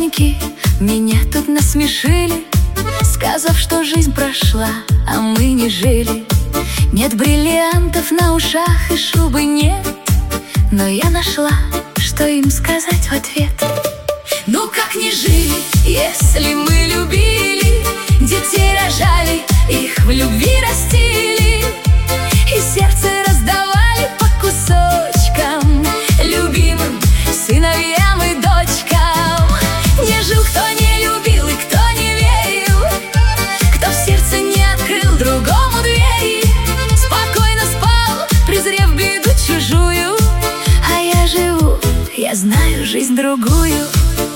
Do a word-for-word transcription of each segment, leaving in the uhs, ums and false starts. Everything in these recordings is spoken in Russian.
Сверстники меня тут насмешили, сказав, что жизнь прошла, а мы не жили. Нет бриллиантов на ушах и шубы нет, но я нашла, что им сказать в ответ. Ну как не жили, если мы любили, детей рожали, их в любви растили, и сердце раздавали по кусочкам любимым сыновьям и дочкам. Не жил, кто не любил и кто не верил, кто в сердце не открыл другому двери, спокойно спал, презрев беду чужую. А я живу, я знаю жизнь другую.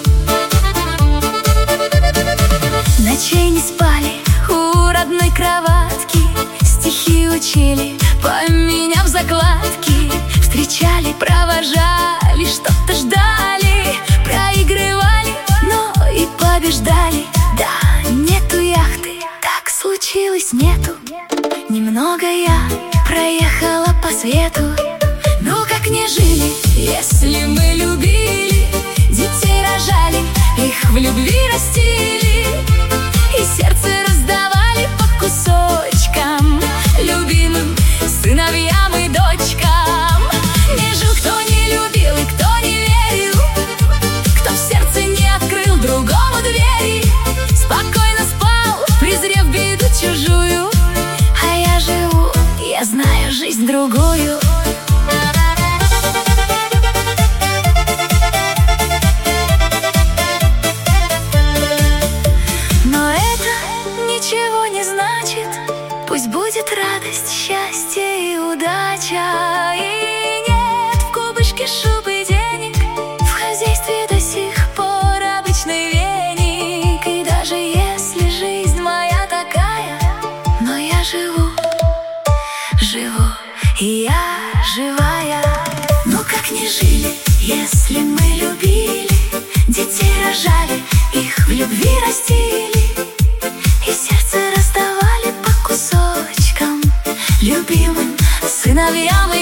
Ночей не спали у родной кроватки, стихи учили, поменяв закладки. Встречали, провожали, что-то ждали, проигрывали, но и побеждали. Да, нету яхты, так случилось, нету. Немного я проехала по свету. Ну как не жили, если мы любили, детей рожали, их в любви растили, и сердце раздавали по кусочкам любимым сыновьям и дочкам. Не жил, кто не любил и кто не верил, кто в сердце не открыл другому двери, спокойно спал, презрев беду чужую. А я живу, я знаю жизнь другую. Пусть будет радость, счастье и удача, и нет в кубышке шубы денег, в хозяйстве до сих пор обычный веник. И даже если жизнь моя такая, но я живу, живу, и я живая. Ну как не жили, если мы любили, детей рожали, их в любви растили, и сердце раздавали по кусочкам любимым сыновьям и